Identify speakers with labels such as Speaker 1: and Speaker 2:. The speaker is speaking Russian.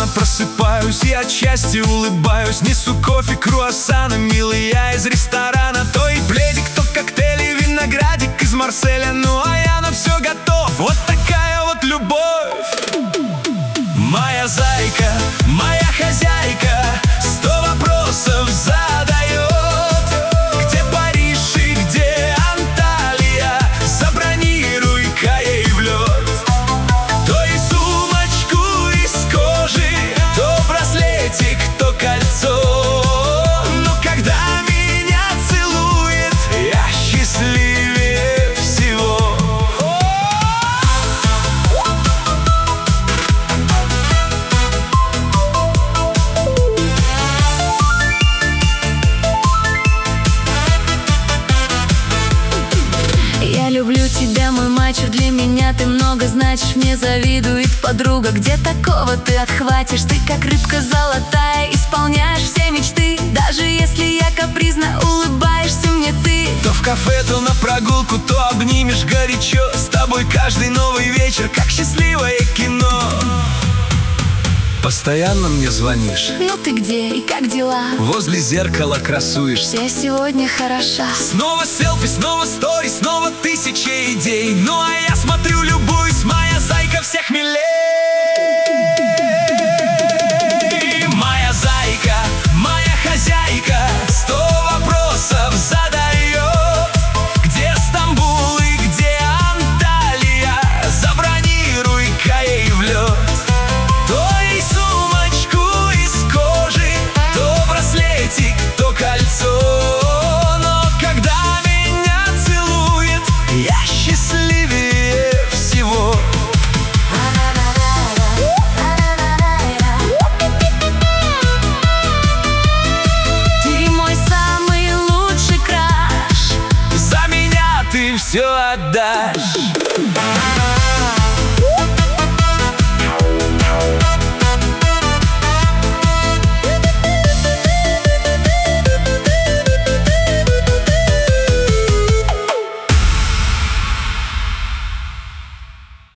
Speaker 1: просыпаюсь и от счастья улыбаюсь. Несу кофе, круассаны, милый, я из ресторана. То и пледик, то коктейли, виноградик из Марселя. Ну а я на все готов, вот такая вот любовь. Моя зайка, моя хозяйка, 100 вопросов задает. Где Париж и где Анталия? Забронируй-ка ей в лед. То и сумочку из кожи, то браслетик, то кольцо. Но когда меня целует, я счастливее всего.
Speaker 2: Я люблю тебя, мой мачо, для меня ты много значишь. Мне завидует подруга, где такого ты отхватишь? Ты как рыбка золотая, исполняешь все мечты. Даже если я капризна, улыбаешься мне ты.
Speaker 1: То в кафе, то на прогулку, то обнимешь горячо. С тобой каждый новый вечер, как счастливое кино. Постоянно мне звонишь.
Speaker 2: Ну ты где и как дела?
Speaker 1: Возле зеркала красуешься.
Speaker 2: Я сегодня хороша.
Speaker 1: Снова селфи, снова стори, снова 1000 идей. Ну а я смотрю, любуюсь, моя зайка всех милей.